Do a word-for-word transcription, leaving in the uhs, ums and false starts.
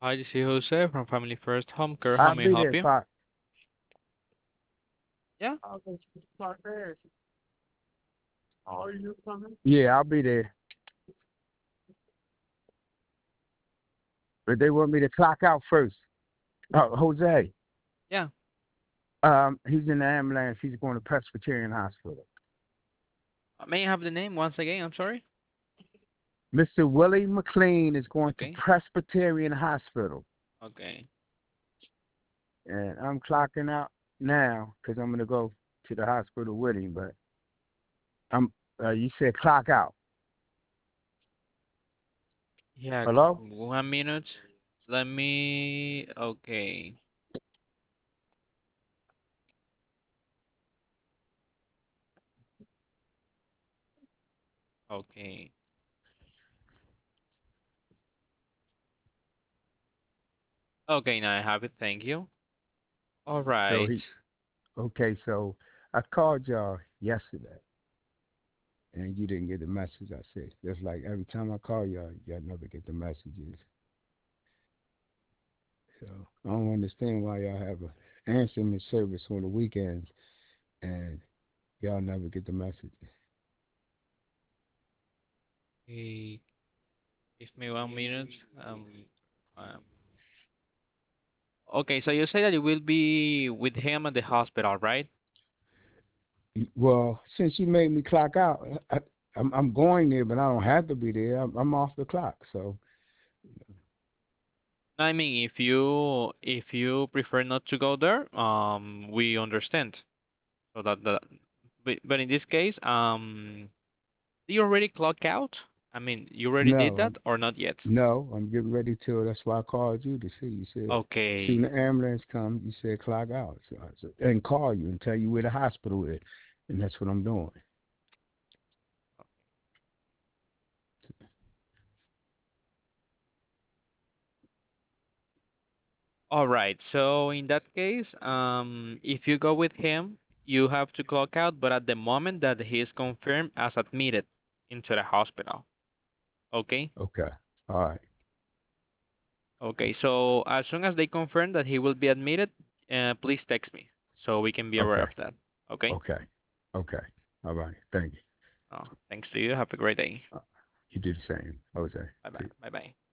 Hi, this is Jose from Family First Home Care. How I'll may I be help there, you? Clark. Yeah. Yeah, I'll be there. But they want me to clock out first. Oh, Jose. Yeah. Um, he's in the ambulance. He's going to Presbyterian Hospital. Uh, May I have the name once again? I'm sorry. Mister Willie McLean is going to Okay. Presbyterian Hospital. Okay. And I'm clocking out now because I'm going to go to the hospital with him. But I'm, uh, you said clock out. Yeah. Hello? One minute. Let me. Okay. Okay. Okay. Now I have it. Thank you. All So right. he, okay, so I called y'all yesterday and you didn't get the message I said. Just like every time I call y'all, y'all never get the messages. So I don't understand why y'all have a answering service on the weekends and y'all never get the messages. Okay. Give me one minute. Um. um okay. So you say that you will be with him at the hospital, right? Well, since you made me clock out, I, I'm, I'm going there, but I don't have to be there. I'm, I'm off the clock. So I mean, if you if you prefer not to go there, um, we understand. So that that, but but in this case, um, do you already clock out? I mean, you already did no, that I'm, or not yet? no, I'm getting ready to. That's why I called you to see. You said soon Okay. the ambulance come. You said clock out, so I said, and call you and tell you where the hospital is, and that's what I'm doing. All right. So in that case, um, if you go with him, you have to clock out, but at the moment that he is confirmed as admitted into the hospital. Okay. Okay. All right. Okay. So as soon as they confirm that he will be admitted, uh, please text me so we can be aware Okay. of that. Okay. Okay. Okay. All right. Thank you. Oh, thanks to you. Have a great day. Uh, You do the same, Jose. Bye bye. See. Bye bye.